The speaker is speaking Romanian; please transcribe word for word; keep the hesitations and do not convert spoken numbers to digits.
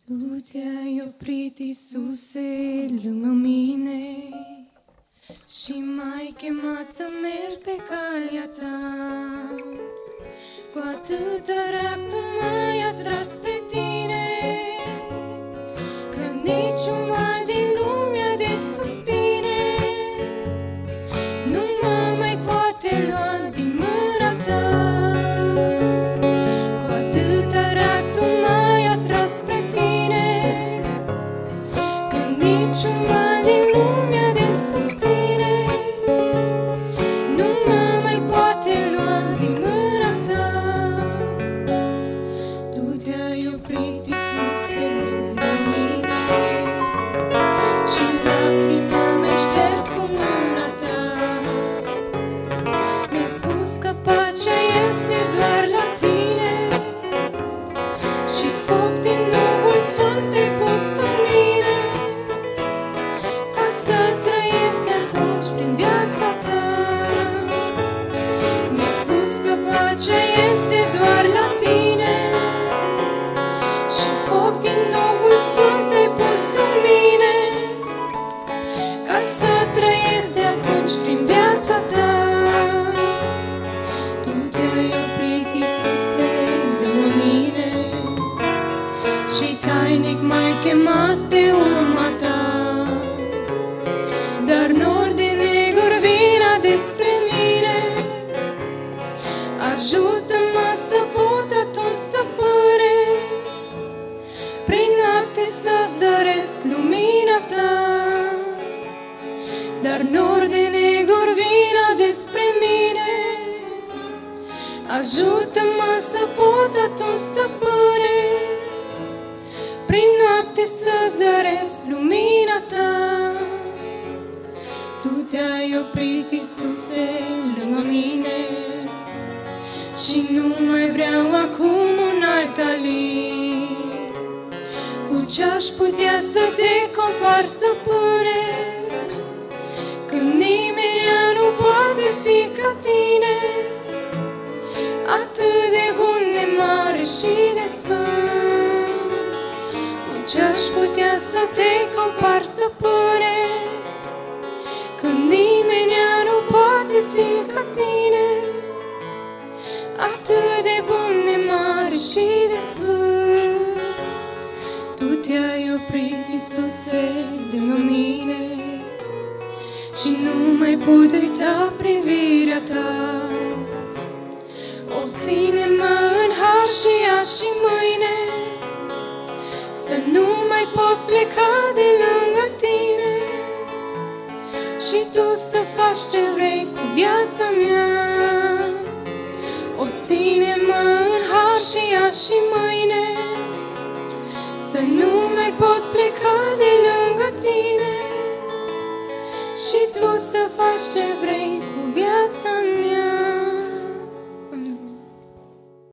Tu te-ai oprit, Iisuse, lângă mine și m-ai chemat să merg pe calea ta. Cu atâta drag tu m-ai atras spre tine, că niciun mal din lumea de suspine nu mă mai poate lua din mâna ta. Cu atâta drag tu m-ai atras spre tine, că niciun mal din lumea de suspine nu mă mai poate lua din mâna ta. Tu te-ai oprit, Iisuse, lângă mine și lacrima mi-ai șters cu mâna ta. Mi-ai spus că pacea este doar la tine și foc din Duhul Sfânt te-ai pus în mine, ca să trăiesc de atunci prin viața ta. Mi-ai spus că pacea este doar la tine și foc din Duhul Sfânt te-ai pus în mine, ca să trăiesc de atunci prin viața ta. Tu te-ai oprit, Iisuse, lângă mine și tainic m-ai chemat pe urma ta. Dar nori de neguri vina despre mine, ajută-mă să pot atunci, stăpâne, prin noapte să zăresc lumina ta. Dar nori de neguri vina despre mine, ajută-mă să pot atunci, stăpâne, prin noapte să zăresc lumina ta. Tu te-ai oprit, Iisuse, lângă mine și nu mai vreau acum un alt alin. Cu ce-aș putea să te compar, stăpâne, când nimeni nu poate fi ca tine, atât de bun, de mare și de sfânt. Cu ce-aș putea să te compar, stăpâne, când nimeni nu poate fi ca tine, atât de bun, de mare și de sfânt. Tu te-ai oprit, Iisuse, lângă mine și nu mai pot uita privirea ta. Obține-mă în har și azi și mâine, să nu mai pot pleca de lângă tine și tu să faci ce vrei cu viața mea. Obține-mă în har și azi și mâine, să nu mai pot pleca de lângă tine și tu să faci ce vrei cu viața mea.